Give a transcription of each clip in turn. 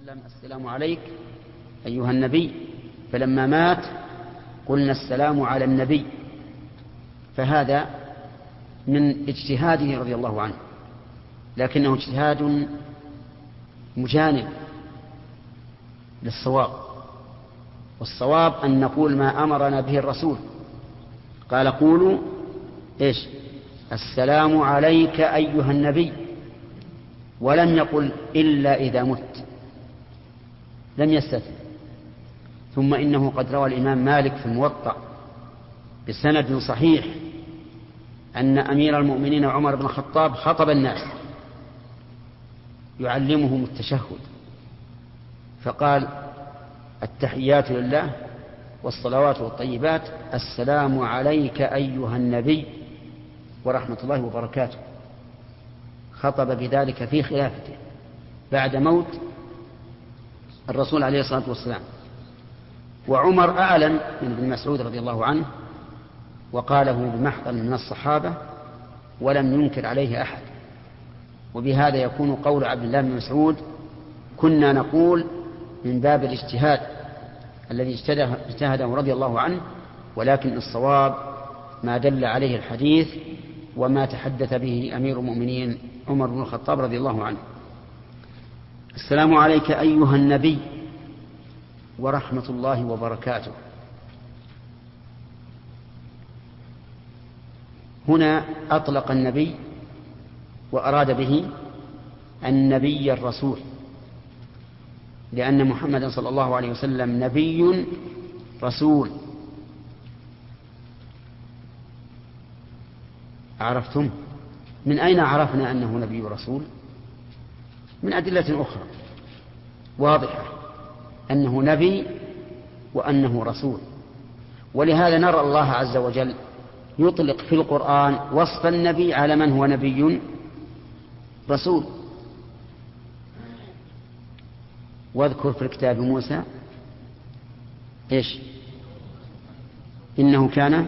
وسلم: السلام عليك أيها النبي. فلما مات قلنا: السلام على النبي. فهذا من اجتهاده رضي الله عنه، لكنه اجتهاد مجانب للصواب، والصواب أن نقول ما أمرنا به الرسول. قال: قولوا إيش؟ السلام عليك أيها النبي، ولم يقل إلا إذا مت، لم يستثني. ثم إنه قد روى الإمام مالك في الموطأ بسند صحيح أن أمير المؤمنين عمر بن الخطاب خطب الناس يعلمهم التشهد، فقال: التحيات لله والصلوات والطيبات، السلام عليك أيها النبي ورحمة الله وبركاته. خطب بذلك في خلافته بعد موت الرسول عليه الصلاة والسلام. وعمر أعلن من ابن مسعود رضي الله عنه وقاله بمحضر من الصحابة ولم ينكر عليه أحد. وبهذا يكون قول عبد الله بن مسعود: كنا نقول من باب الاجتهاد الذي اجتهده رضي الله عنه، ولكن الصواب ما دل عليه الحديث وما تحدث به أمير المؤمنين عمر بن الخطاب رضي الله عنه. السلام عليك أيها النبي ورحمة الله وبركاته. هنا أطلق النبي وأراد به النبي الرسول، لأن محمدا صلى الله عليه وسلم نبي رسول. عرفتم من أين عرفنا أنه نبي رسول؟ من أدلة أخرى واضحة أنه نبي وأنه رسول. ولهذا نرى الله عز وجل يطلق في القرآن وصف النبي على من هو نبي رسول. واذكر في الكتاب موسى إيش؟ إنه كان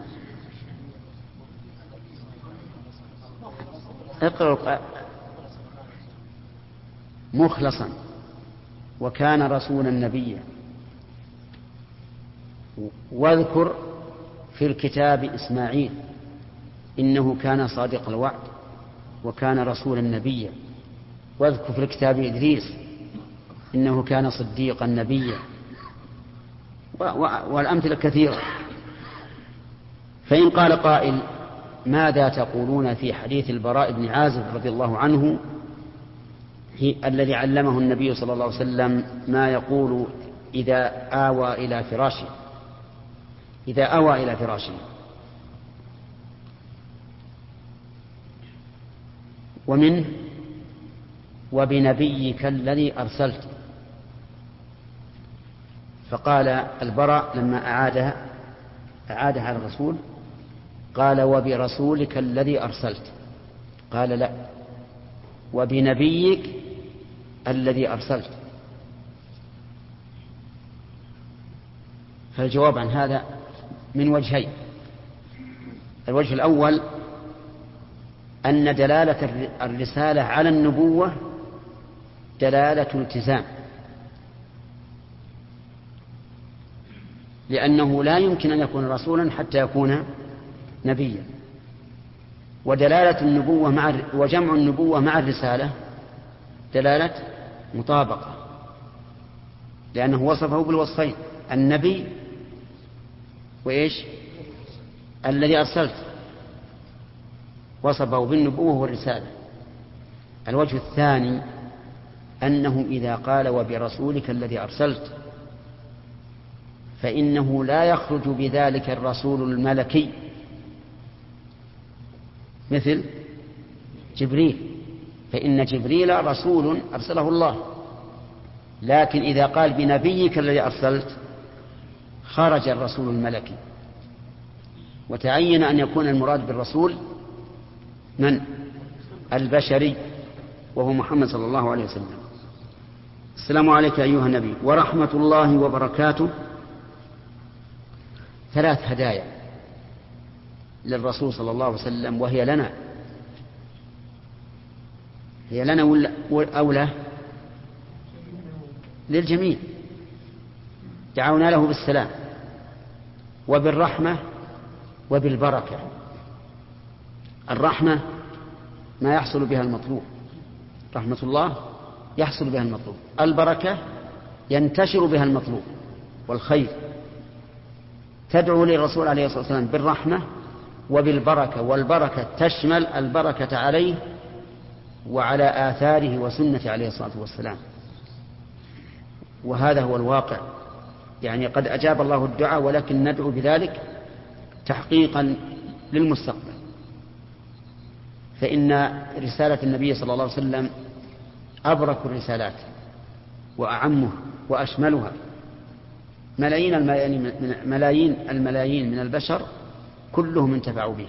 مخلصا وكان رسولا نبيا. واذكر في الكتاب إسماعيل إنه كان صادق الوعد وكان رسولا نبيا. واذكر في الكتاب إدريس إنه كان صديقا نبيا، والأمثلة كثيرة. فإن قال قائل: ماذا تقولون في حديث البراء بن عازب رضي الله عنه الذي علمه النبي صلى الله عليه وسلم ما يقول إذا آوى إلى فراشه ومنه: وبنبيك الذي أرسلت. فقال البراء لما أعادها على الرسول قال: وبرسولك الذي أرسلت. قال: لا، وبنبيك الذي أرسلت. فالجواب عن هذا من وجهين: الوجه الأول أن دلالة الرسالة على النبوة دلالة التزام، لأنه لا يمكن أن يكون رسولا حتى يكون نبيا. ودلالة النبوة وجمع النبوة مع الرسالة دلالة مطابقة، لأنه وصفه بالوصفين: النبي وإيش؟ الذي أرسلت، وصفه بالنبوة والرسالة. الوجه الثاني أنه إذا قال: وبرسولك الذي أرسلت، فإنه لا يخرج بذلك الرسول الملكي مثل جبريل، فإن جبريل رسول أرسله الله. لكن إذا قال: بنبيك الذي أرسلت، خرج الرسول الملكي، وتعين أن يكون المراد بالرسول من؟ البشري، وهو محمد صلى الله عليه وسلم. السلام عليك أيها النبي ورحمة الله وبركاته. 3 هدايا للرسول صلى الله عليه وسلم، وهي لنا. هي لنا أو له؟ للجميع، دعونا له بالسلام وبالرحمة وبالبركة. الرحمة ما يحصل بها المطلوب، رحمة الله يحصل بها المطلوب. البركة ينتشر بها المطلوب والخير. تدعو للرسول عليه الصلاة والسلام بالرحمة وبالبركة، والبركة تشمل البركة عليه وعلى آثاره وسنة عليه الصلاة والسلام. وهذا هو الواقع، يعني قد أجاب الله الدعاء، ولكن ندعو بذلك تحقيقا للمستقبل. فإن رسالة النبي صلى الله عليه وسلم أبرك الرسالات وأعمها وأشملها. ملايين من البشر كلهم انتفعوا بها،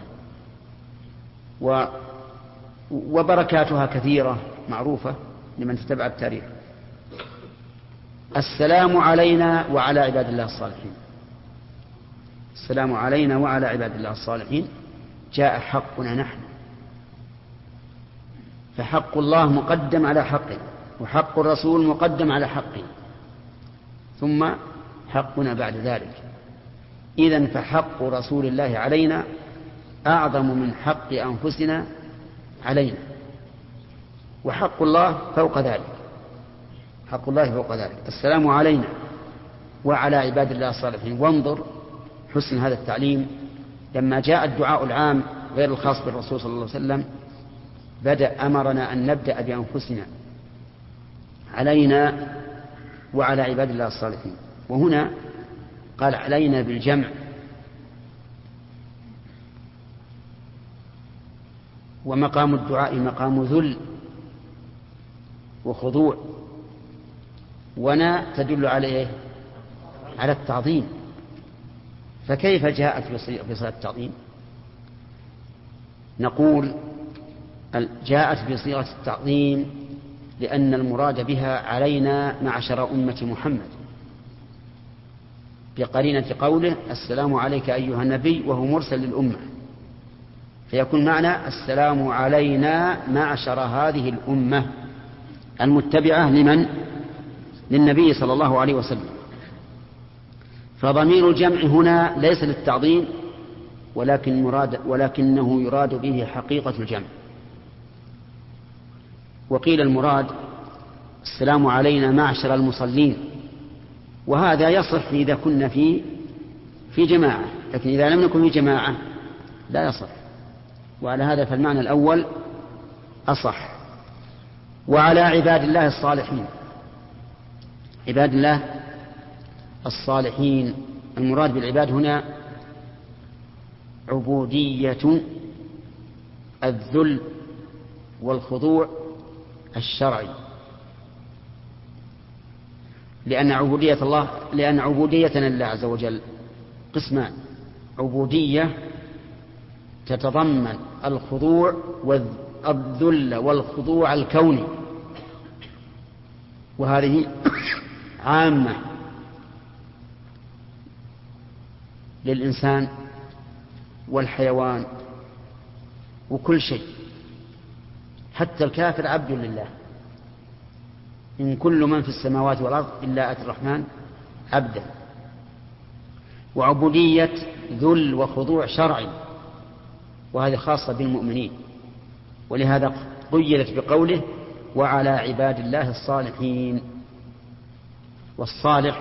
وبركاتها كثيرة معروفة لمن تتبع التاريخ. السلام علينا وعلى عباد الله الصالحين. السلام علينا وعلى عباد الله الصالحين جاء حقنا نحن، فحق الله مقدم على حقه، وحق الرسول مقدم على حقه، ثم حقنا بعد ذلك. إذن فحق رسول الله علينا أعظم من حق أنفسنا علينا، وحق الله فوق ذلك. حق الله فوق ذلك. السلام علينا وعلى عباد الله الصالحين. وانظر حسن هذا التعليم، لما جاء الدعاء العام غير الخاص بالرسول صلى الله عليه وسلم أمرنا أن نبدأ بأنفسنا، علينا وعلى عباد الله الصالحين. وهنا قال علينا بالجمع، ومقام الدعاء مقام ذل وخضوع، ونا تدل عليه على التعظيم. فكيف جاءت بصيغة التعظيم؟ نقول جاءت بصيغة التعظيم لأن المراد بها علينا معشر أمة محمد، بقرينة قوله السلام عليك أيها النبي وهو مرسل للأمة، فيكون معنى السلام علينا معشر هذه الأمة المتبعة للنبي صلى الله عليه وسلم. فضمير الجمع هنا ليس للتعظيم، ولكنه يراد به حقيقة الجمع. وقيل المراد السلام علينا معشر المصلين، وهذا يصح إذا كنا في جماعة، لكن إذا لم نكن في جماعة لا يصح. وعلى هذا فالمعنى الأول أصح. وعلى عباد الله الصالحين. عباد الله الصالحين المراد بالعباد هنا عبودية الذل والخضوع الشرعي، لأن عبوديتنا لله عز وجل قسمان: عبودية تتضمن الخضوع والذل والخضوع الكوني، وهذه عامة للإنسان والحيوان وكل شيء، حتى الكافر عبد لله. إن كل من في السماوات والأرض إلا أتى الرحمن عبدا. وعبودية ذل وخضوع شرعي، وهذه خاصة بالمؤمنين، ولهذا قيدت بقوله وعلى عباد الله الصالحين. والصالح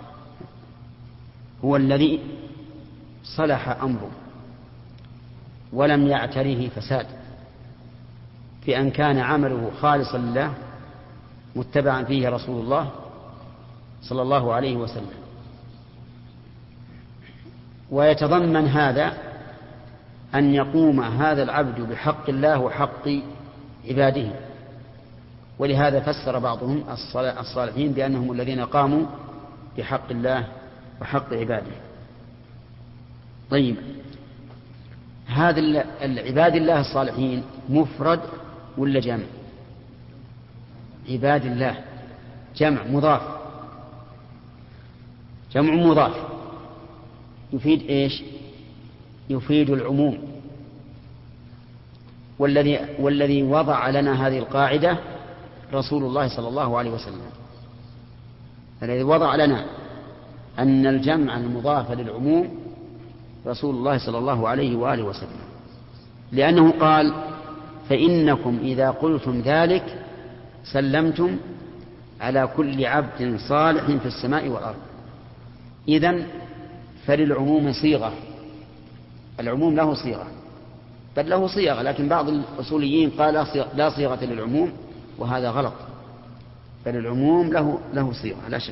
هو الذي صلح أمره ولم يعتريه فساد، في أن كان عمله خالصا لله متبعا فيه رسول الله صلى الله عليه وسلم. ويتضمن هذا أن يقوم هذا العبد بحق الله وحق عباده، ولهذا فسر بعضهم الصالحين بأنهم الذين قاموا بحق الله وحق عباده. طيب، هذا العباد الله الصالحين مفرد ولا جمع؟ عباد الله جمع مضاف. جمع مضاف يفيد إيش؟ يفيد العموم. والذي وضع لنا هذه القاعدة رسول الله صلى الله عليه وسلم. الذي وضع لنا أن الجمع المضاف للعموم رسول الله صلى الله عليه وآله وسلم، لأنه قال فإنكم إذا قلتم ذلك سلمتم على كل عبد صالح في السماء والأرض. إذن فللعموم صيغة، العموم له صيغة، بل له صيغة، لكن بعض الأصوليين قال لا صيغة للعموم، وهذا غلط، بل العموم له صيغة لا شك.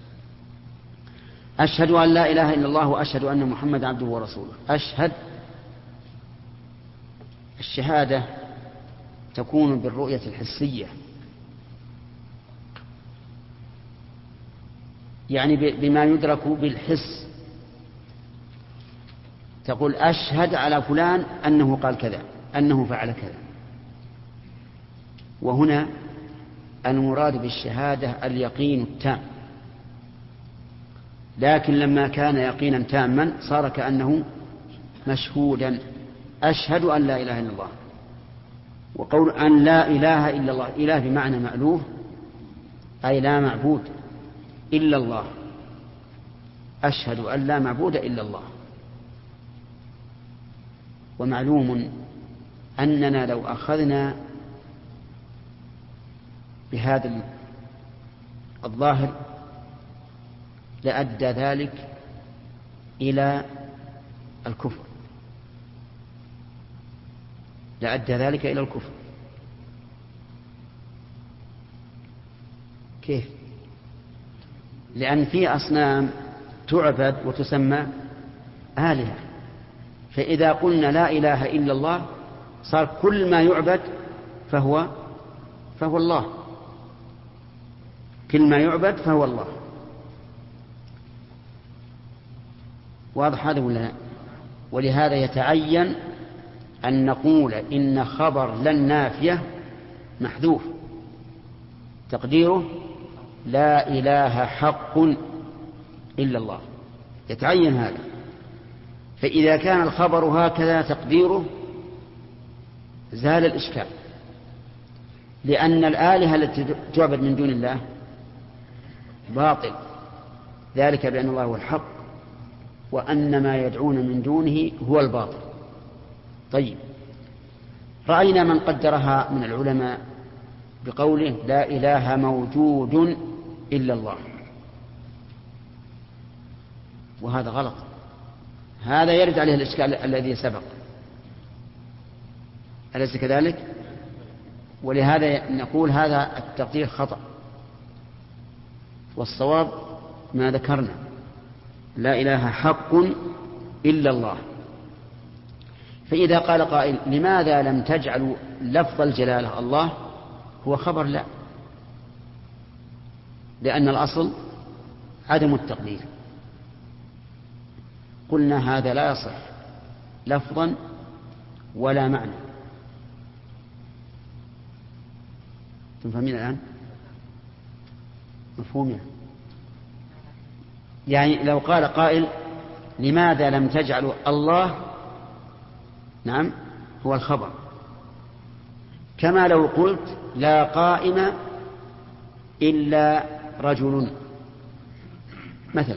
أشهد أن لا إله إلا الله وأشهد أن محمد عبده ورسوله. أشهد، الشهادة تكون بالرؤية الحسية، يعني بما يدرك بالحس. تقول أشهد على فلان أنه قال كذا، أنه فعل كذا. وهنا المراد بالشهادة اليقين التام، لكن لما كان يقينا تاما صار كأنه مشهودا. أشهد أن لا إله إلا الله، وقول أن لا إله إلا الله، إله بمعنى مألوه، أي لا معبود إلا الله. أشهد أن لا معبود إلا الله. ومعلوم أننا لو أخذنا بهذا الظاهر لأدى ذلك إلى الكفر، لأدى ذلك إلى الكفر. كيف؟ لأن في أصنام تعبد وتسمى آلهة، فإذا قلنا لا إله إلا الله صار كل ما يعبد فهو الله، كل ما يعبد فهو الله. واضح هذا ولا لا؟ ولهذا يتعين أن نقول إن خبر لن نافية محذوف، تقديره لا إله حق إلا الله، يتعين هذا. فإذا كان الخبر هكذا تقديره زال الإشكال، لأن الآلهة التي تعبد من دون الله باطل، ذلك بأن الله هو الحق وأن ما يدعون من دونه هو الباطل. طيب، رأينا من قدرها من العلماء بقوله لا إله موجود إلا الله، وهذا غلط، هذا يرد عليه الإشكال الذي سبق، أليس كذلك؟ ولهذا نقول هذا التقدير خطأ، والصواب ما ذكرنا، لا إله حق إلا الله. فإذا قال قائل لماذا لم تجعلوا لفظ الجلالة الله هو خبر؟ لا، لأن الأصل عدم التقدير. قلنا هذا لا يصح لفظا ولا معنى. تفهمين الآن؟ مفهوم؟ يعني لو قال قائل لماذا لم تجعلوا الله، نعم، هو الخبر، كما لو قلت لا قائم إلا رجل مثلا،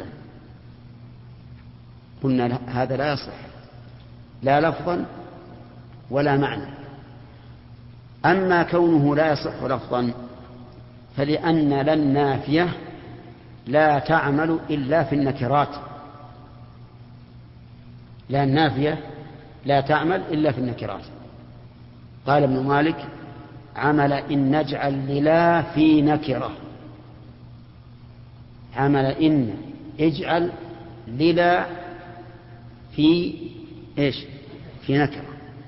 قلنا هذا لا يصح لا لفظا ولا معنى. أما كونه لا يصح لفظا فلأن لن نافية لا تعمل إلا في النكرات، لا النافية لا تعمل إلا في النكرات. قال ابن مالك عمل إن نجعل للا في نكرة، عمل إن اجعل للا في إيش؟ في نكرة.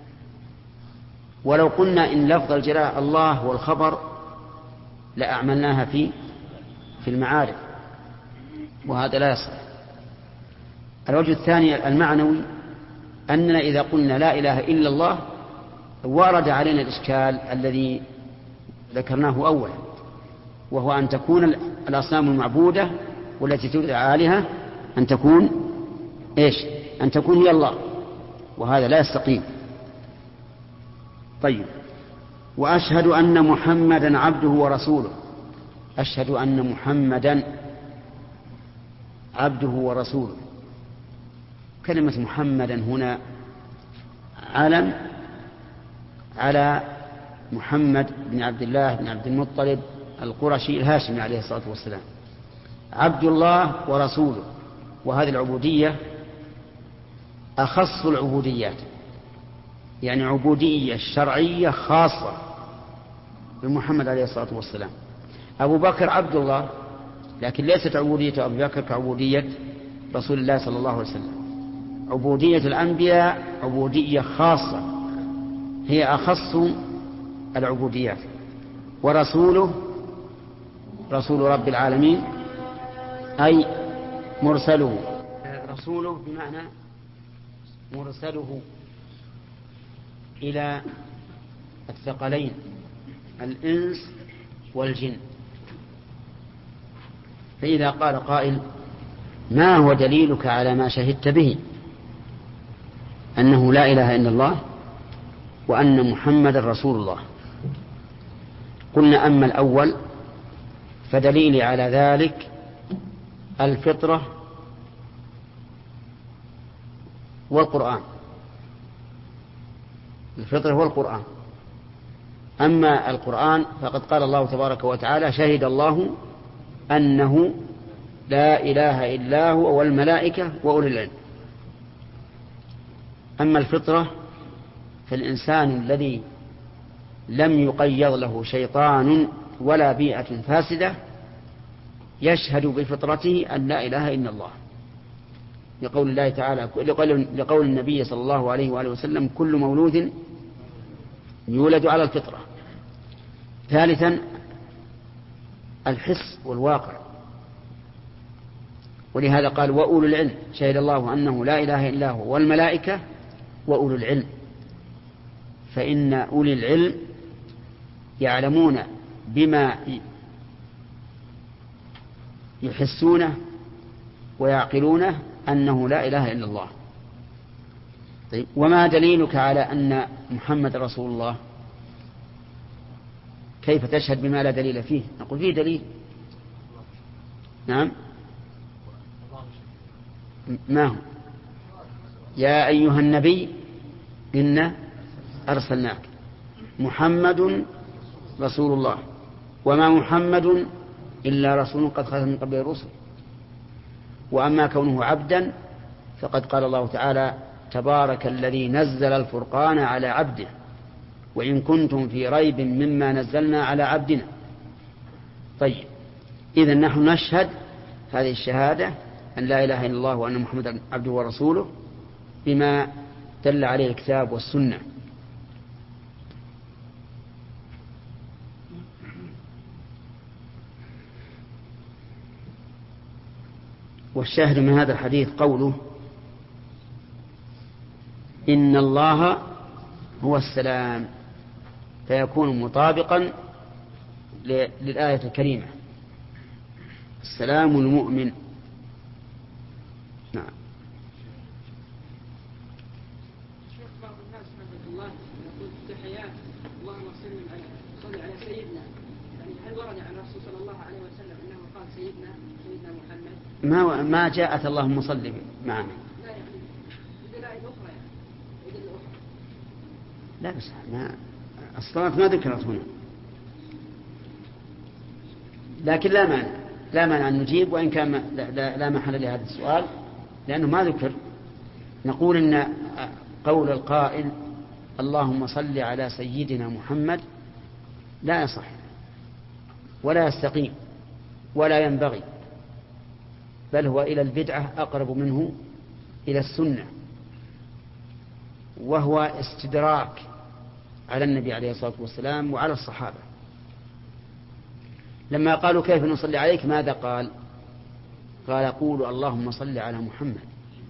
ولو قلنا إن لفظ الجلالة الله والخبر لأعملناها في المعارف، وهذا لا يصح. الوجه الثاني المعنوي أننا إذا قلنا لا إله إلا الله ورد علينا الإشكال الذي ذكرناه أولا، وهو أن تكون الأصنام المعبودة والتي تدعى آلهة أن تكون إيش؟ أن تكون هي الله، وهذا لا يستقيم. طيب، وأشهد أن محمدا عبده ورسوله. أشهد أن محمدا عبده ورسوله. كلمة محمدا هنا علم على محمد بن عبد الله بن عبد المطلب القرشي الهاشمي عليه الصلاة والسلام، عبد الله ورسوله. وهذه العبودية أخص العبوديات، يعني عبودية شرعية خاصة بمحمد عليه الصلاة والسلام. أبو بكر عبد الله، لكن ليست عبودية أبو بكر كعبودية رسول الله صلى الله عليه وسلم. عبودية الأنبياء عبودية خاصة هي أخص العبوديات. ورسوله رسول رب العالمين أي مرسله. رسوله بمعنى مرسله إلى الثقلين الإنس والجن. فإذا قال قائل ما هو دليلك على ما شهدت به أنه لا إله إلا الله وأن محمد رسول الله؟ قلنا أما الأول فدليلي على ذلك الفطرة والقرآن. الفطرة والقرآن. أما القرآن فقد قال الله تبارك وتعالى شهد الله أنه لا إله إلا هو والملائكة وأولي العلم. أما الفطرة فالإنسان الذي لم يقيض له شيطان ولا بيئة فاسدة يشهد بفطرته أن لا إله إلا الله، لقول الله تعالى لقول النبي صلى الله عليه وآله وسلم كل مولود يولد على الفطرة. ثالثا الحس والواقع، ولهذا قال وأولو العلم، شهد الله أنه لا إله إلا هو والملائكة وأولو العلم. فإن أولي العلم يعلمون بما يحسونه ويعقلونه أنه لا إله إلا الله. طيب وما دليلك على أن محمد رسول الله؟ كيف تشهد بما لا دليل فيه؟ نقول فيه دليل. نعم ما هو؟ يا أيها النبي إنا أرسلناك محمد رسول الله وما محمد إلا رسول قد خلت من قبل الرسل. وأما كونه عبدا فقد قال الله تعالى تبارك الذي نزل الفرقان على عبده وإن كنتم في ريب مما نزلنا على عبدنا. طيب إذن نحن نشهد هذه الشهادة أن لا إله إلا الله وأن محمد عبده ورسوله بما دل عليه الكتاب والسنة. والشاهد من هذا الحديث قوله إن الله هو السلام، فيكون مطابقا للآية الكريمة السلام المؤمن. نعم. شيخ بعض الناس حفظ الله يقول التحيات اللهم صل على سيدنا، يعني هل ورد عن الرسول صلى الله عليه وسلم انه قال سيدنا محمد؟ ما جاءت اللهم صل معنا. لا يعني بدلائل اخرى يعني بدلائل اخرى. لا بس الصلاة ما ذكرت هنا، لكن لا مانع أن نجيب وإن كان لا محل لهذا السؤال لأنه ما ذكر. نقول إن قول القائل اللهم صل على سيدنا محمد لا يصح ولا يستقيم ولا ينبغي، بل هو إلى البدعة أقرب منه إلى السنة، وهو استدراك على النبي عليه الصلاة والسلام وعلى الصحابة. لما قالوا كيف نصلي عليك ماذا قال؟ قال قولوا اللهم صل على محمد.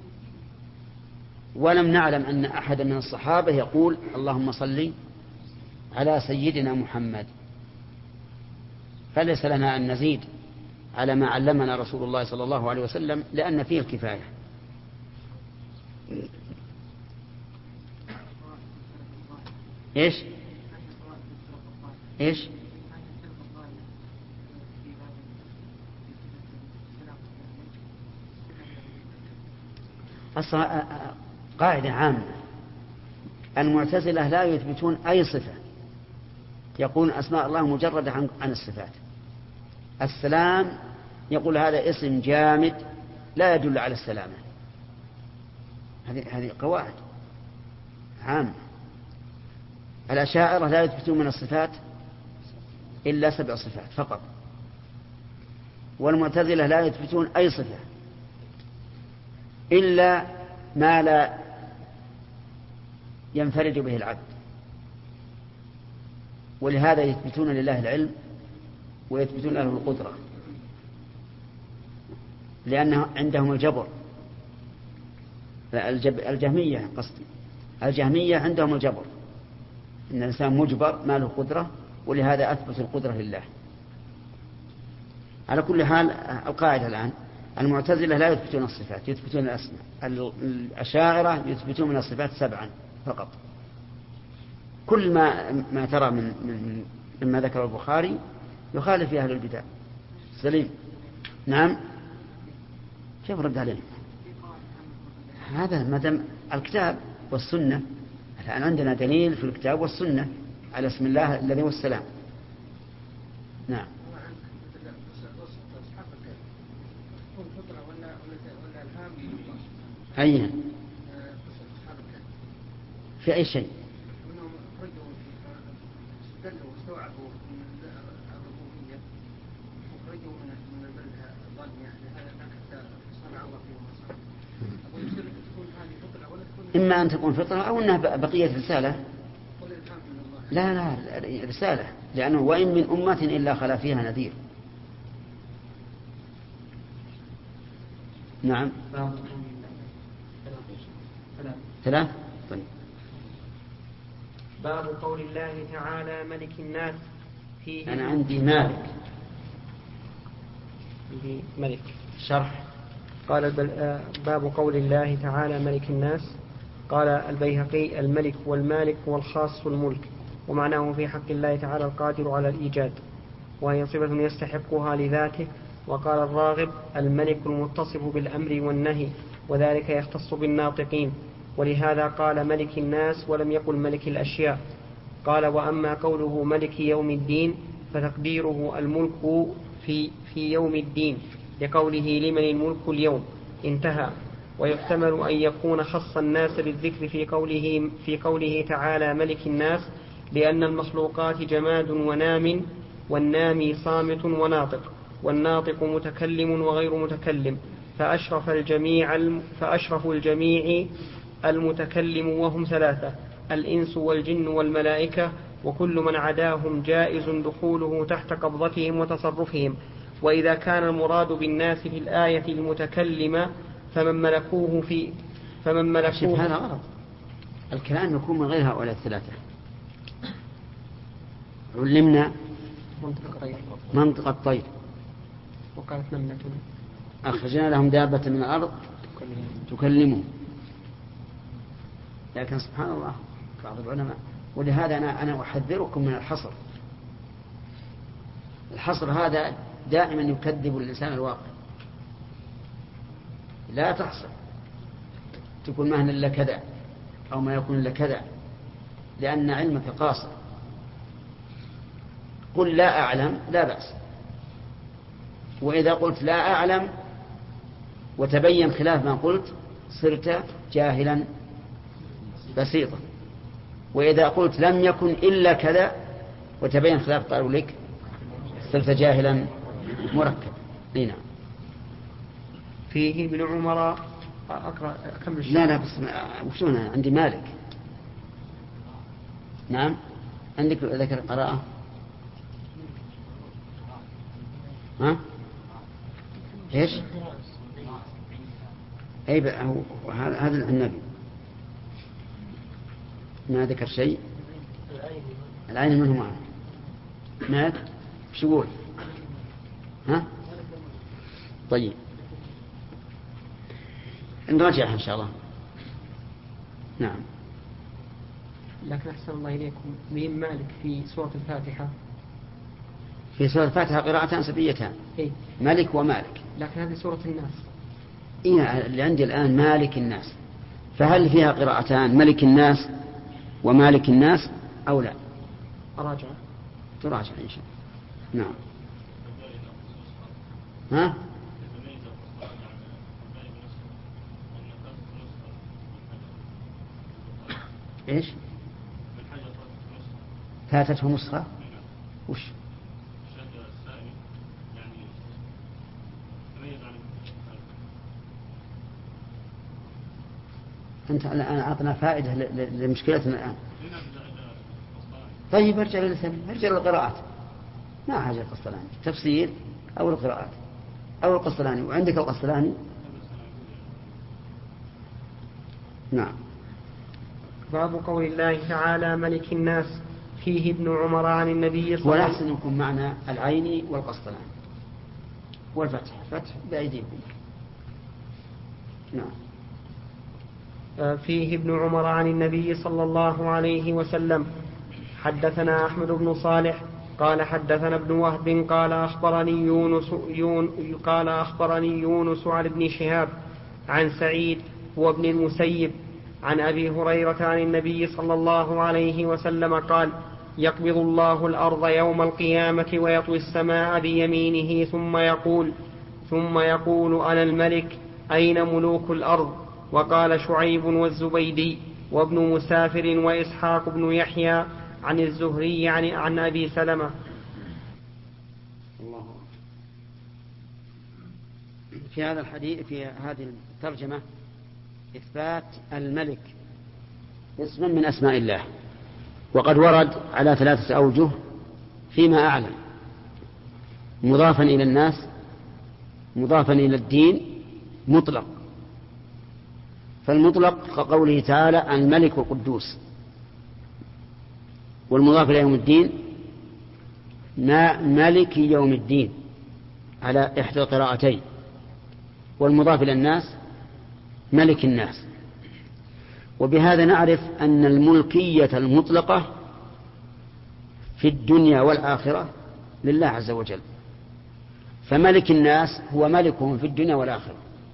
ولم نعلم أن أحد من الصحابة يقول اللهم صل على سيدنا محمد، فليس لنا أن نزيد على ما علمنا رسول الله صلى الله عليه وسلم لأن فيه الكفاية. إيش أصلا قاعدة عامة، المعتزلة لا يثبتون أي صفة، يقول أسماء الله مجردة عن الصفات. السلام يقول هذا اسم جامد لا يدل على السلامة. هذه قواعد عامة. الأشاعرة لا يثبتون من الصفات إلا 7 صفات فقط، والمعتزلة لا يثبتون أي صفة إلا ما لا ينفرد به العبد، ولهذا يثبتون لله العلم ويثبتون له القدرة، لأنه عندهم الجبر. الجهمية قصدي، الجهمية عندهم الجبر، إن الإنسان مجبر ما له قدرة، ولهذا أثبت القدرة لله. على كل حال القاعدة الآن المعتزلة لا يثبتون الصفات، يثبتون الأسماء. الأشاعرة يثبتون من الصفات 7 فقط. كل ما ترى مما ذكر البخاري يخالف في أهل البدع. سليم. نعم. كيف رد عليه؟ هذا مدام الكتاب والسنة. الآن عندنا دليل في الكتاب والسنة على اسم الله الذي هو السلام. نعم. أين؟ في أي شيء؟ إما أن تكون فطرة أو أنها بقية رسالة. لا رسالة، لأنه وإن من أمة إلا خلا فيها نذير. نعم. 3. طيب. باب قول الله تعالى ملك الناس فيه. أنا عندي مالك. ملك. شرح. قال باب قول الله تعالى ملك الناس. قال البيهقي الملك والمالك هو الخاص الملك، ومعناه في حق الله تعالى القادر على الإيجاد، وهي صفة يستحقها لذاته. وقال الراغب الملك المتصف بالأمر والنهي، وذلك يختص بالناطقين، ولهذا قال ملك الناس ولم يقل ملك الأشياء. قال وأما قوله ملك يوم الدين فتقديره الملك في يوم الدين، لقوله لمن الملك اليوم انتهى. ويحتمل أن يكون خص الناس بالذكر في قوله تعالى ملك الناس، لأن المخلوقات جماد ونام، والنامي صامت وناطق، والناطق متكلم وغير متكلم، فأشرف الجميع المتكلم، وهم 3: الإنس والجن والملائكة، وكل من عداهم جائز دخوله تحت قبضتهم وتصرفهم. وإذا كان المراد بالناس في الآية المتكلمة فمن ملكوه هذا غلط. الكلام يكون من غير هؤلاء 3. علمنا منطق الطير، وقالت نملة أخرجنا لهم دابة من الأرض تكلمهم. لكن سبحان الله بعض العلماء، ولهذا أنا أحذركم من الحصر. الحصر هذا دائما يكذب الإنسان الواقع. لا تحصر تقول مهنا إلا كذا أو ما يكون إلا كذا، لأن علمك قاصر. قل لا أعلم لا بأس، وإذا قلت لا أعلم وتبين خلاف ما قلت صرت جاهلا بسيطا، وإذا قلت لم يكن إلا كذا وتبين خلاف قالوا لك صرت جاهلا مركب. نعم. فيه ابن عمر. أقرأ أكمل. لا بس وشونا عندي مالك. نعم. عندك ذكر قراءة. ها ايش؟ اي هذا النبي ما ذكر شيء. العين منه معه مات شو؟ ها طيب نراجعها إن شاء الله. نعم. لكن أحسن الله إليكم مين مالك في سورة الفاتحة؟ في سورة الفاتحة قراءتان سبيتان. إيه؟ ملك ومالك. لكن هذه سورة الناس. إيه اللي عندي الآن مالك الناس، فهل فيها قراءتان ملك الناس ومالك الناس أو لا؟ راجع تراجع إن شاء الله. نعم. ها؟ إيش؟ فاتته نسخة؟ وش؟ أنت الآن أعطنا فائدة لمشكلتنا الآن. طيب ارجع للقراءات، ما حاجة القسطلاني تفسير أو القراءات أو القسطلاني، وعندك القسطلاني. نعم. باب قول الله تعالى ملك الناس فيه ابن عمر عن النبي صلى الله عليه وسلم. ولحسن يكون معنى العيني والقسطلاني والفتح، فتح بأيديكم. نعم. فيه ابن عمر عن النبي صلى الله عليه وسلم. حدثنا أحمد بن صالح قال حدثنا ابن وهب قال أخبرني يونس عن ابن شهاب عن سعيد وابن المسيب عن أبي هريرة عن النبي صلى الله عليه وسلم قال يقبض الله الأرض يوم القيامة ويطوي السماء بيمينه ثم يقول أنا الملك أين ملوك الأرض؟ وقال شعيب والزبيدي وابن مسافر وإسحاق بن يحيى عن الزهري عن أبي سلمة. الله. في هذا الحديث في هذه الترجمة إثبات الملك اسم من أسماء الله، وقد ورد على 3 أوجه فيما أعلم: مضافا إلى الناس، مضافا إلى الدين، مطلق. فالمطلق كقوله تعالى الملك القدوس، والمضاف إلى يوم الدين مالك يوم الدين على إحدى القراءتين، والمضاف إلى الناس ملك الناس. وبهذا نعرف أن الملكية المطلقة في الدنيا والآخرة لله عز وجل، فملك الناس هو ملكهم في الدنيا والآخرة،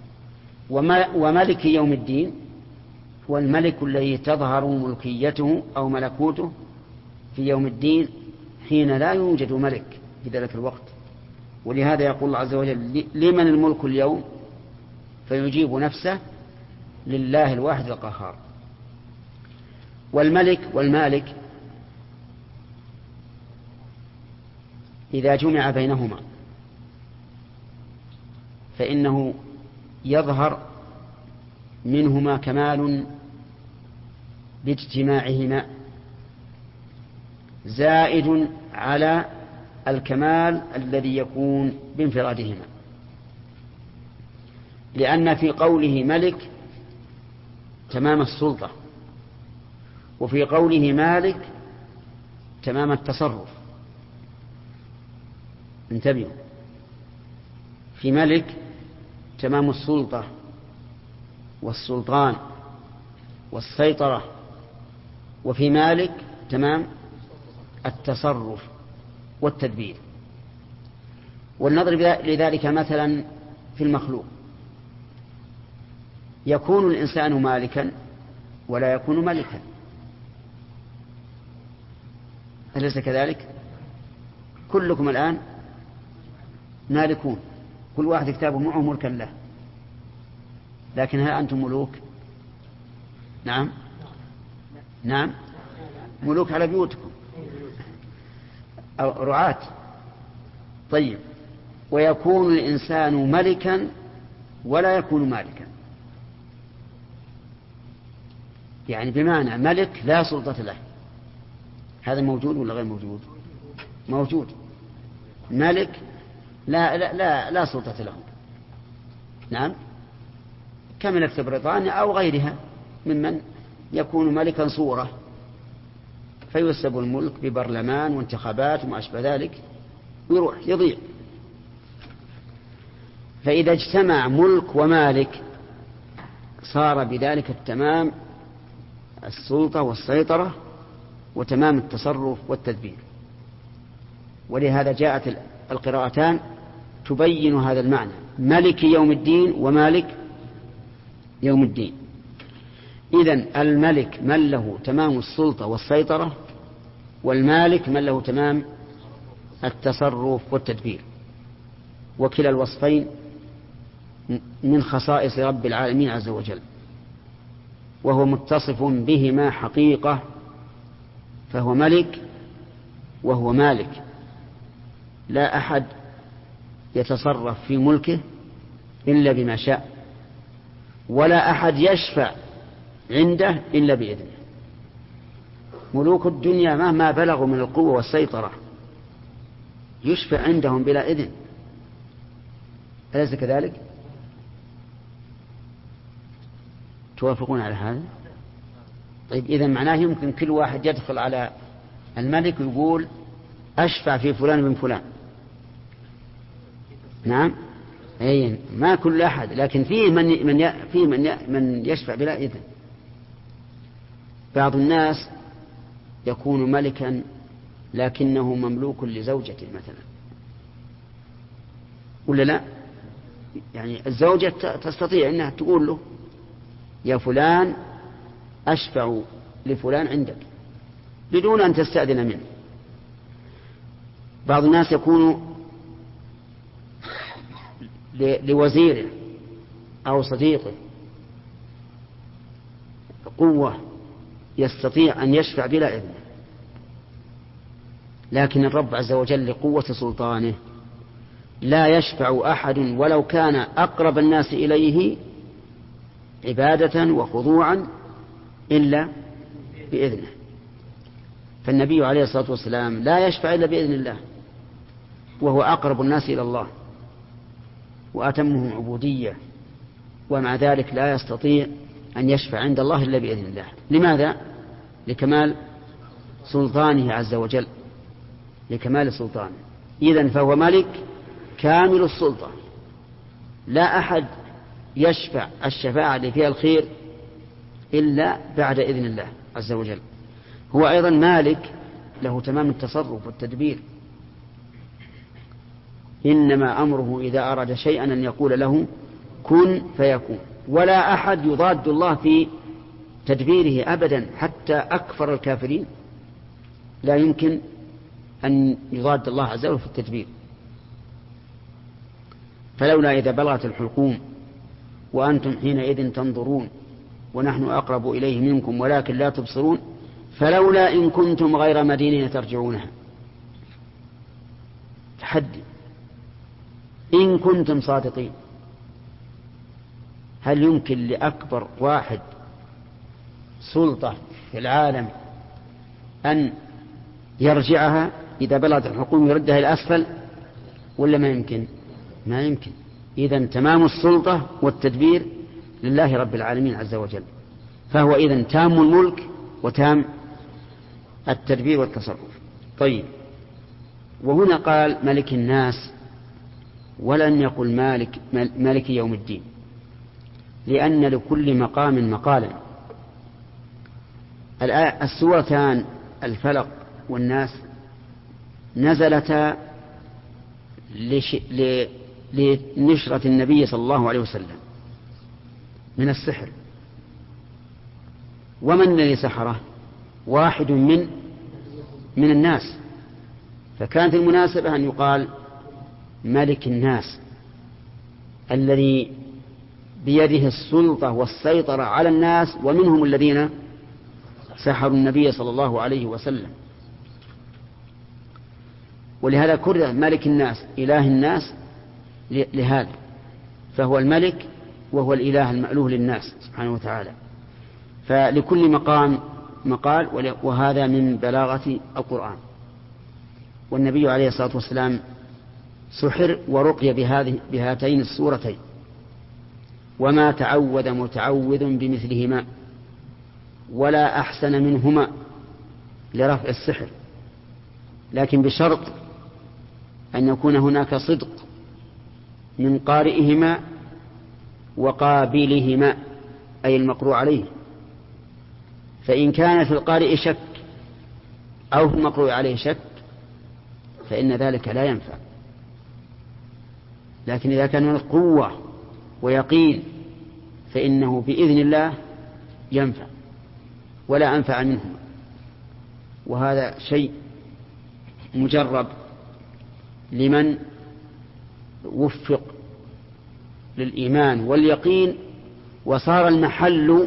وملك يوم الدين هو الملك الذي تظهر ملكيته أو ملكوته في يوم الدين حين لا يوجد ملك في ذلك الوقت. ولهذا يقول الله عز وجل لمن الملك اليوم؟ فيجيب نفسه لله الواحد القهار. والملك والمالك إذا جمع بينهما فإنه يظهر منهما كمال باجتماعهما زائد على الكمال الذي يكون بانفرادهما، لأن في قوله ملك تمام السلطة، وفي قوله مالك تمام التصرف. انتبهوا، في ملك تمام السلطة والسلطان والسيطرة، وفي مالك تمام التصرف والتدبير. ولنضرب لذلك مثلا في المخلوق: يكون الإنسان مالكا ولا يكون ملكا، أليس كذلك؟ كلكم الآن مالكون، كل واحد كتابه معه ملكا له، لكن هل أنتم ملوك؟ نعم ملوك على بيوتكم أو رعاة. طيب، ويكون الإنسان ملكا ولا يكون مالكا، يعني بمعنى ملك لا سلطة له. هذا موجود ولا غير موجود؟ موجود. ملك لا سلطة له. نعم، كملكة بريطانيا أو غيرها ممن يكون ملكا صورة، فيسب الملك ببرلمان وانتخابات وما أشبه ذلك ويروح يضيع. فإذا اجتمع ملك ومالك صار بذلك التمام السلطة والسيطرة وتمام التصرف والتدبير. ولهذا جاءت القراءتان تبين هذا المعنى: ملك يوم الدين ومالك يوم الدين. إذن الملك من له تمام السلطة والسيطرة، والمالك من له تمام التصرف والتدبير، وكلا الوصفين من خصائص رب العالمين عز وجل، وهو متصف بهما حقيقة، فهو ملك وهو مالك. لا أحد يتصرف في ملكه إلا بما شاء، ولا أحد يشفع عنده إلا بإذنه. ملوك الدنيا مهما بلغوا من القوة والسيطرة يشفع عندهم بلا إذن، أليس كذلك؟ توافقون على هذا؟ طيب إذن معناه يمكن كل واحد يدخل على الملك ويقول أشفع في فلان بن فلان. نعم، أي ما كل أحد، لكن فيه من يشفع بلا إذن. بعض الناس يكون ملكا لكنه مملوك لزوجته مثلا، ولا لا؟ يعني الزوجة تستطيع أنها تقول له يا فلان أشفع لفلان عندك بدون أن تستأذن منه. بعض الناس يكون لوزيره أو صديقه قوة يستطيع أن يشفع بلا إذن، لكن الرب عز وجل لقوة سلطانه لا يشفع أحد ولو كان أقرب الناس إليه عبادة وخضوعا إلا بإذنه. فالنبي عليه الصلاة والسلام لا يشفع إلا بإذن الله، وهو أقرب الناس إلى الله وأتمهم عبودية، ومع ذلك لا يستطيع أن يشفع عند الله إلا بإذن الله. لماذا؟ لكمال سلطانه عز وجل، لكمال سلطانه. إذن فهو ملك كامل السلطة، لا أحد يشفع الشفاعة اللي فيها الخير إلا بعد إذن الله عز وجل. هو أيضا مالك له تمام التصرف والتدبير، إنما أمره إذا أراد شيئا أن يقول له كن فيكون، ولا أحد يضاد الله في تدبيره أبدا، حتى أكفر الكافرين لا يمكن أن يضاد الله عز وجل في التدبير. فلولا إذا بلغت الحلقوم وأنتم حينئذ تنظرون ونحن أقرب إليه منكم ولكن لا تبصرون فلولا إن كنتم غير مدينين ترجعونها. تحدي إن كنتم صادقين. هل يمكن لأكبر واحد سلطة في العالم أن يرجعها إذا بلغت الحكومة يردها إلى أسفل، ولا ما يمكن؟ ما يمكن. إذن تمام السلطة والتدبير لله رب العالمين عز وجل، فهو إذن تام الملك وتام التدبير والتصرف. طيب، وهنا قال ملك الناس ولن يقل مالك يوم الدين، لأن لكل مقام مقالا. السورتان الفلق والناس نزلتا لنشرة النبي صلى الله عليه وسلم من السحر. ومن الذي سحره؟ واحد من الناس، فكانت المناسبة أن يقال ملك الناس الذي بيده السلطة والسيطرة على الناس، ومنهم الذين سحروا النبي صلى الله عليه وسلم. ولهذا كره ملك الناس إله الناس لهذا، فهو الملك وهو الإله المألوه للناس سبحانه وتعالى. فلكل مقام مقال، وهذا من بلاغة القرآن. والنبي عليه الصلاة والسلام سحر ورقي بهاتين السورتين، وما تعوذ متعوذ بمثلهما ولا أحسن منهما لرفع السحر، لكن بشرط أن يكون هناك صدق من قارئهما وقابلهما، أي المقروء عليه. فإن كان في القارئ شك أو في المقروء عليه شك فإن ذلك لا ينفع. لكن إذا كان هناك قوة ويقين فإنه بإذن الله ينفع ولا أنفع منهما. وهذا شيء مجرب لمن وفق للإيمان واليقين وصار المحل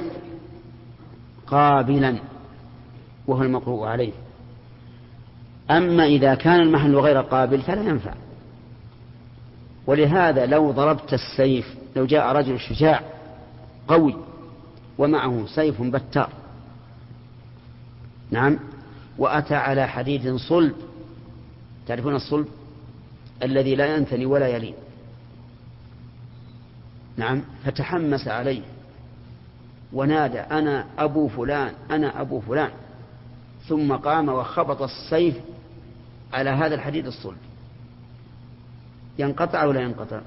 قابلا وهو المقروء عليه. أما إذا كان المحل غير قابل فلا ينفع. ولهذا لو ضربت السيف، لو جاء رجل شجاع قوي ومعه سيف بتار، نعم، وأتى على حديد صلب، تعرفون الصلب الذي لا ينثني ولا يلين، نعم، فتحمس عليه ونادى أنا أبو فلان أنا أبو فلان، ثم قام وخبط السيف على هذا الحديد الصلب، ينقطع ولا ينقطع؟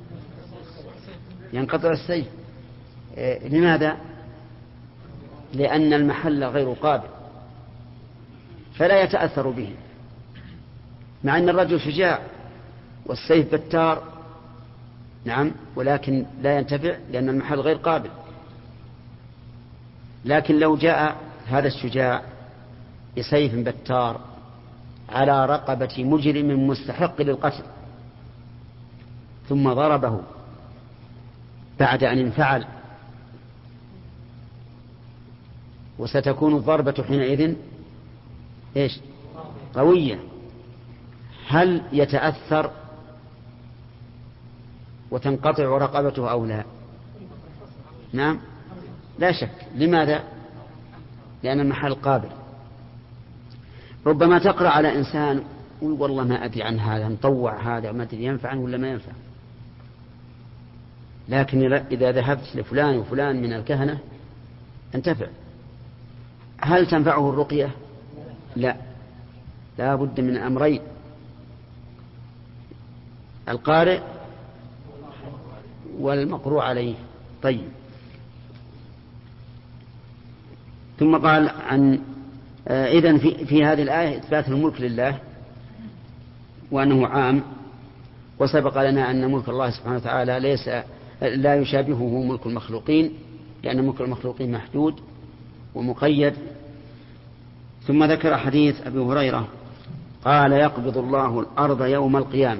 ينقطع السيف. لماذا؟ لأن المحل غير قابل فلا يتأثر به، مع أن الرجل شجاع والسيف بتار، نعم، ولكن لا ينتفع لأن المحل غير قابل. لكن لو جاء هذا الشجاع بسيف بتار على رقبة مجرم مستحق للقتل ثم ضربه بعد أن انفعل، وستكون الضربة حينئذ إيش؟ قوية، هل يتأثر وتنقطع رقبته أو لا؟ نعم، لا شك. لماذا؟ لأن المحل قابل. ربما تقرأ على إنسان والله ما أدري عن هذا، نطوع هذا ما أدري ينفع ولا ما ينفع، لكن إذا ذهبت لفلان وفلان من الكهنة انتفع. هل تنفعه الرقية؟ لا، لا بد من أمرين: القارئ والمقروء عليه. طيب، ثم قال عن إذن في هذه الآية إثبات الملك لله وأنه عام، وسبق لنا أن ملك الله سبحانه وتعالى ليس لا يشابهه ملك المخلوقين، لأن ملك المخلوقين محدود ومقيد. ثم ذكر حديث أبي هريرة قال يقبض الله الأرض يوم القيامة،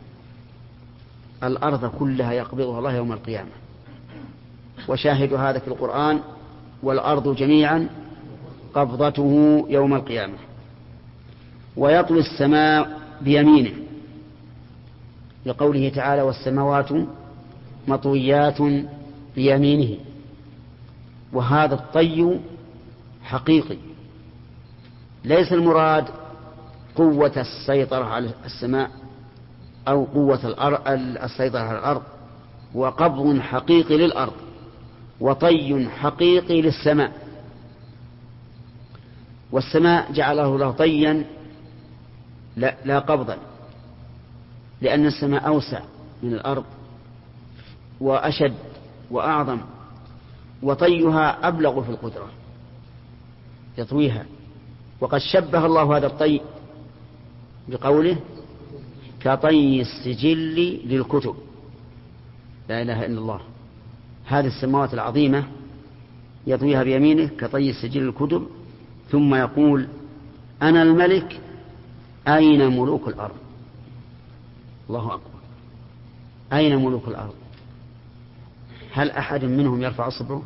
الأرض كلها يقبضها الله يوم القيامة، وشاهد هذا في القرآن: والأرض جميعا قبضته يوم القيامة. ويطوي السماء بيمينه لقوله تعالى: والسماوات مطويات بيمينه. وهذا الطي حقيقي، ليس المراد قوة السيطرة على السماء أو قوة السيطرة على الأرض، وقبض حقيقي للأرض وطي حقيقي للسماء. والسماء جعله له طيا لا قبضا، لأن السماء أوسع من الأرض وأشد وأعظم، وطيها أبلغ في القدرة يطويها. وقد شبه الله هذا الطي بقوله: كطي السجل للكتب. لا إله إلا الله. هذه السماوات العظيمة يطويها بيمينه كطي السجل للكتب، ثم يقول: أنا الملك أين ملوك الأرض؟ الله أكبر. أين ملوك الأرض؟ هل أحد منهم يرفع صبره؟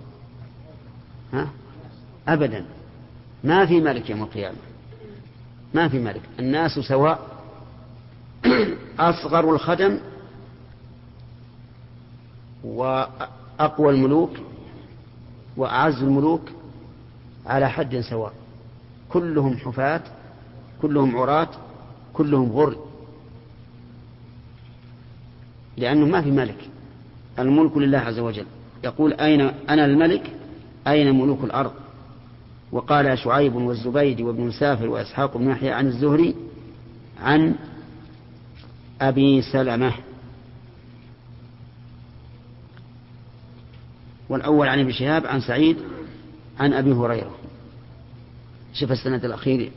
أبدا، ما في ملك يوم القيامة، ما في ملك، الناس سواء. أصغر الخدم وأقوى الملوك وأعز الملوك على حد سواء، كلهم حفاة، كلهم عراة، كلهم غر، لأنه ما في ملك، الملك لله عز وجل. يقول: أنا الملك أين ملوك الأرض؟ وقال شعيب والزبيدي وابن مسافر وإسحاق بن يحيى عن الزهري عن أبي سلمة. والأول عن ابن شهاب عن سعيد عن أبي هريرة. شوف السند الأخير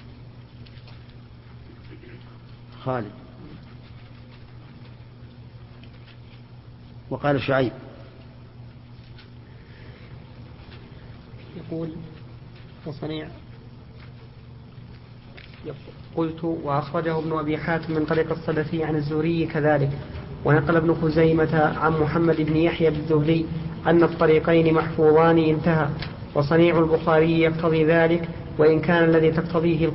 خالد. وقال شعيب يقول وصنيع قلت وأخرجه ابن أبي حاتم من طريق الصدفي عن الزهري كذلك. ونقل ابن خزيمة عن محمد بن يحيى بالزهري أن الطريقين محفوظان انتهى. وصنيع البخاري يقتضي ذلك وإن كان الذي تقتضيه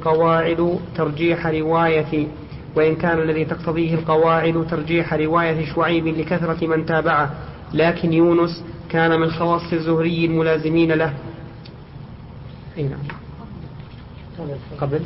القواعد ترجيح رواية شعيب لكثرة من تابعه، لكن يونس كان من خواص الزهري الملازمين له. قبل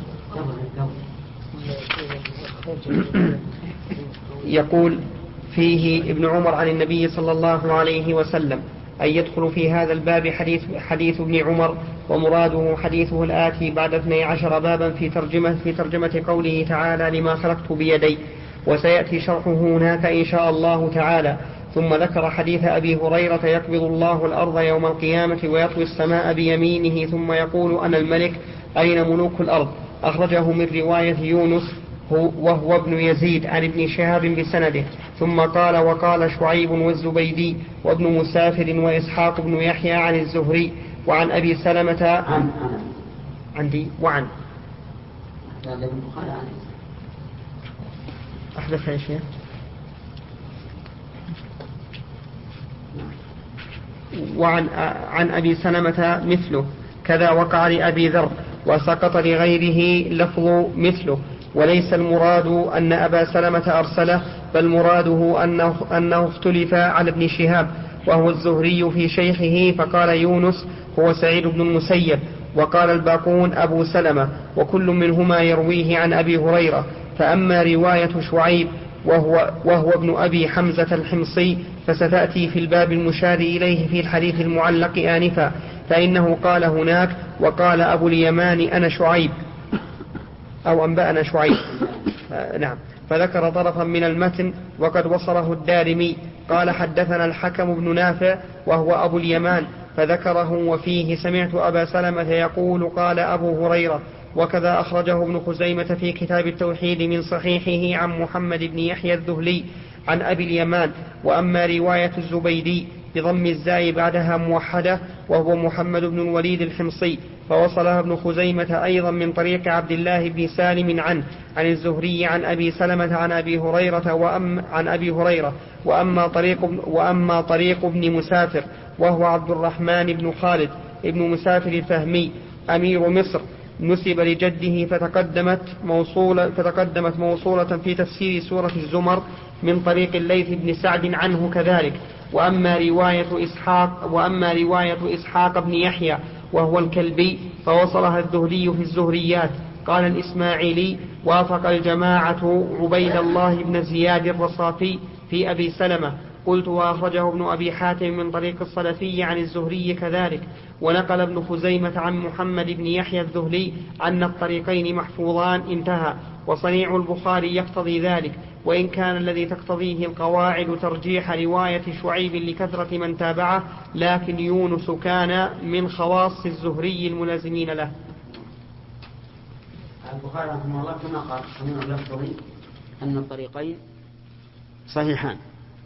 يقول فيه ابن عمر عن النبي صلى الله عليه وسلم أن يدخل في هذا الباب حديث ابن عمر، ومراده حديثه الآتي بعد 12 بابا في ترجمة قوله تعالى لما خلقت بيدي، وسيأتي شرحه هناك إن شاء الله تعالى. ثم ذكر حديث أبي هريرة يقبض الله الأرض يوم القيامة ويطوي السماء بيمينه ثم يقول أنا الملك أين ملوك الأرض، أخرجه من رواية يونس وهو ابن يزيد عن ابن شهاب بسنده. ثم قال وقال شعيب والزبيدي وابن مسافر وإسحاق بن يحيى عن الزهري وعن أبي سلمة عندي وعن أحدث يا شيخ عن أبي سلمة مثله كذا وقع لأبي ذر، وسقط لغيره لفظ مثله. وليس المراد أن أبا سلمة أرسله، بل مراده أنه اختلف على ابن شهاب وهو الزهري في شيخه، فقال يونس هو سعيد بن المسيب، وقال الباقون أبو سلمة، وكل منهما يرويه عن أبي هريرة. فأما رواية شعيب وهو ابن أبي حمزة الحمصي فستأتي في الباب المشار إليه في الحديث المعلق آنفا، فإنه قال هناك وقال أبو اليمان أنا شعيب أو أنبأنا شعيب نعم، فذكر طرفا من المتن وقد وصله الدارمي قال حدثنا الحكم بن نافع وهو أبو اليمان فذكره، وفيه سمعت أبا سلمة يقول قال أبو هريرة. وكذا أخرجه ابن خزيمة في كتاب التوحيد من صحيحه عن محمد بن يحيى الذهلي عن أبي اليمان. وأما رواية الزبيدي بضم الزاي بعدها موحدة وهو محمد بن الوليد الحمصي فوصلها ابن خزيمة أيضا من طريق عبد الله بن سالم عن الزهري عن أبي سلمة عن أبي هريرة وأما طريق ابن مسافر وهو عبد الرحمن بن خالد ابن مسافر الفهمي أمير مصر نسب لجده فتقدمت موصولة في تفسير سورة الزمر من طريق الليث بن سعد عنه كذلك. وأما رواية إسحاق بن يحيى وهو الكلبي فوصلها الزهري في الزهريات. قال الإسماعيلي وافق الجماعة عبيد الله بن زياد الرصافي في أبي سلمة. قلت وأخرجه ابن أبي حاتم من طريق الصلفي عن الزهري كذلك. ونقل ابن خزيمة عن محمد بن يحيى الذهلي أن الطريقين محفوظان انتهى. وصنيع البخاري يقتضي ذلك وإن كان الذي تقتضيه القواعد ترجيح رواية شعيب لكثرة من تابعه، لكن يونس كان من خواص الزهري الملازمين له. البخاري رحمه الله كما قال صنيع يقتضي أن الطريقين صحيحان،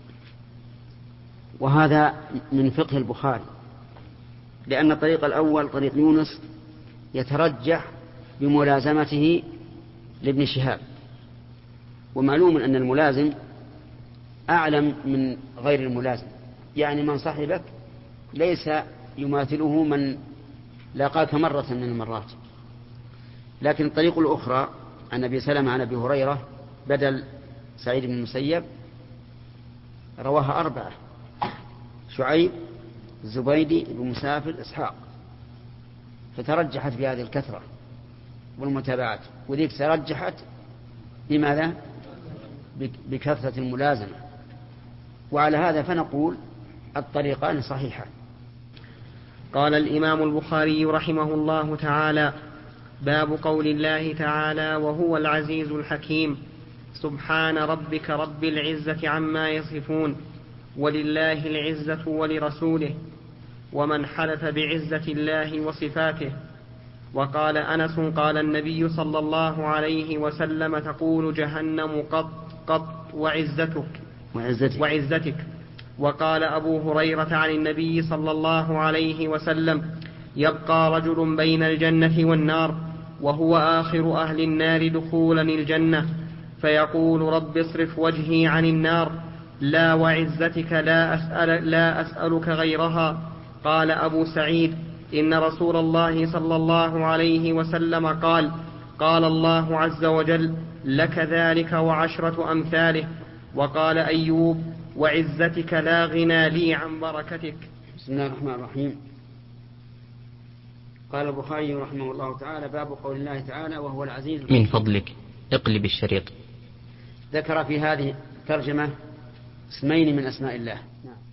وهذا من فقه البخاري، لأن الطريق الأول طريق يونس يترجح بملازمته لابن شهاب، ومعلوم أن الملازم أعلم من غير الملازم، يعني من صحبك ليس يماثله من لاقاك مرة من المرات. لكن الطريق الأخرى عن أبي سلمة عن أبي هريرة بدل سعيد بن المسيب رواها 4: شعيب، الزبيدي، ابن مسافر، إسحاق، فترجحت بهذه الكثرة والمتابعات، وذيك ترجحت بماذا؟ بكثرة الملازمة. وعلى هذا فنقول الطريقان صحيحان. قال الإمام البخاري رحمه الله تعالى: باب قول الله تعالى: وهو العزيز الحكيم، سبحان ربك رب العزة عما يصفون، ولله العزة ولرسوله، ومن حلف بعزة الله وصفاته. وقال أنس: قال النبي صلى الله عليه وسلم: تقول جهنم قط قط وعزتك. وقال أبو هريرة عن النبي صلى الله عليه وسلم: يبقى رجل بين الجنة والنار وهو آخر أهل النار دخولا الجنة، فيقول رب اصرف وجهي عن النار، لا وعزتك لا أسألك غيرها. قال أبو سعيد: إن رسول الله صلى الله عليه وسلم قال: قال الله عز وجل: لك ذلك وعشرة أمثاله. وقال أيوب: وعزتك لا غنى لي عن بركتك. بسم الله الرحمن الرحيم. قال البخاري رحمه الله تعالى: باب قول الله تعالى: وهو العزيز من فضلك اقلب الشريط. ذكر في هذه الترجمة اسمين من أسماء الله.